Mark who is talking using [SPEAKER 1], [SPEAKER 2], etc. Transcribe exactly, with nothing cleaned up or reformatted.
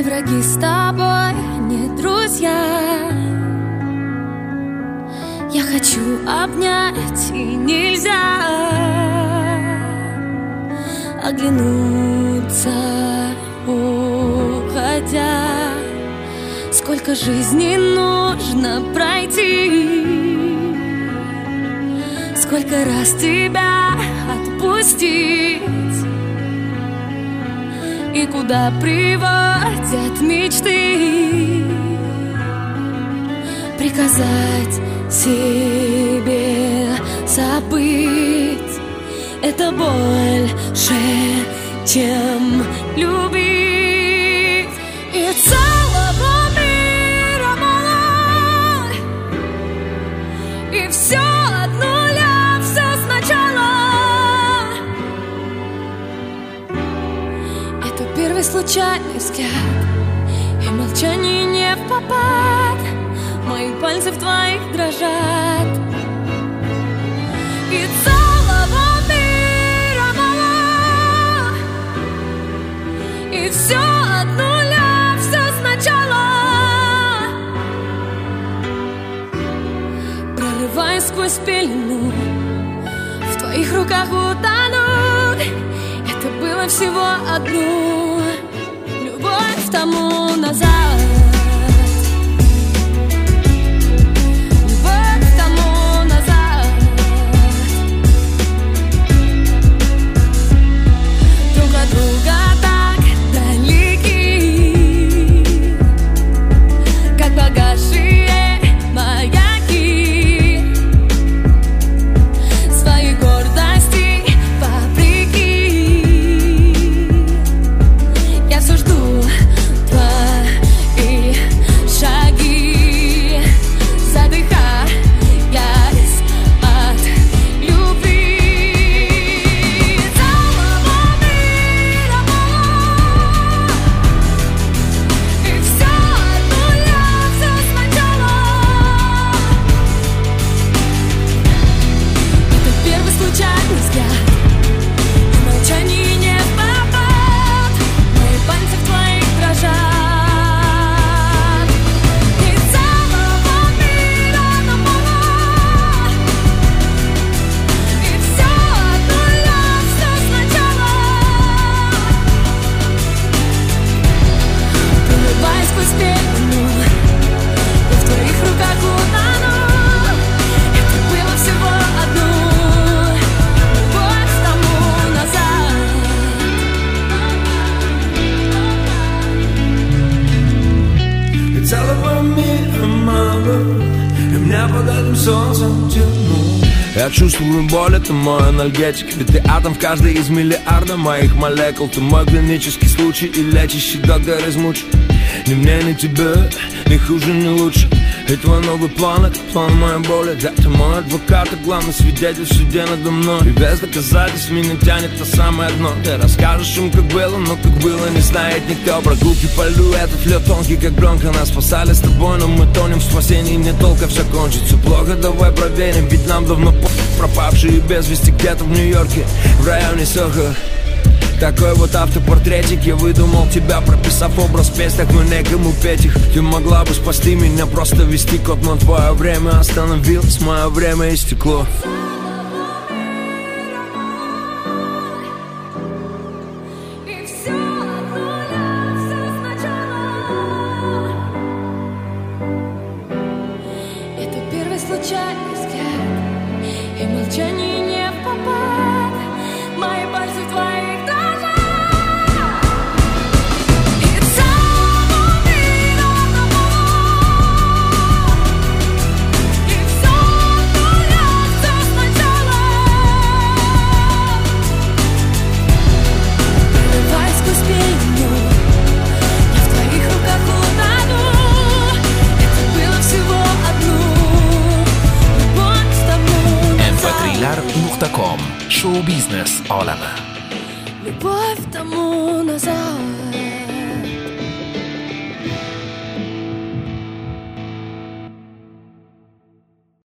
[SPEAKER 1] враги с тобой не друзья. Я хочу обнять, и нельзя оглянуться, уходя. Сколько жизней нужно пройти, сколько раз тебя отпустить, и куда приводят мечты. Приказать себе забыть — это больше, чем любить. И целого мира мало, и все от нуля, все сначала. Это первый случайный взгляд, и молчание не впопад. Мои пальцы в твоих дрожат. И целого мира мало, и все от нуля, все сначала. Прорываясь сквозь пелену, в твоих руках утону. Это было всего одну любовь тому назад.
[SPEAKER 2] Я чувствую боль, это мой анальгетик. Ведь ты атом в каждой из миллиарда моих молекул. Ты мой клинический случай и лечащий доктор измучит. Ни мне, ни тебе, ни хуже, ни лучше. И твой новый план — это план моей боли. Да, ты мой адвокат, и главный свидетель в суде надо мной. И без доказательств меня тянет то самое дно. Ты расскажешь им, как было, но как было не знает никто. Прогулки по льду, этот лед тонкий, как пленка. Нас спасали с тобой, но мы тонем в спасении. Не только все кончится плохо, давай проверим. Ведь нам давно по***, пропавшие без вести где-то в Нью-Йорке, в районе Сохо. Такой вот автопортретик я выдумал тебя, прописав образ в песнях, но некому петь их. Ты могла бы спасти меня, просто вести код, но твое время остановилось, мое время истекло.
[SPEAKER 1] Это первый случайный взгляд, и молчание не в попад. Мои пальцы в твоих дрожат. И целого мира мало, и все от нуля, все сначала. Прорываясь сквозь пелену, я в твоих руках утону. Это было всего одну любовь с тобой назад.
[SPEAKER 3] эм пэ три lar nuqta com Show Business olami.
[SPEAKER 1] Любовь тому назад.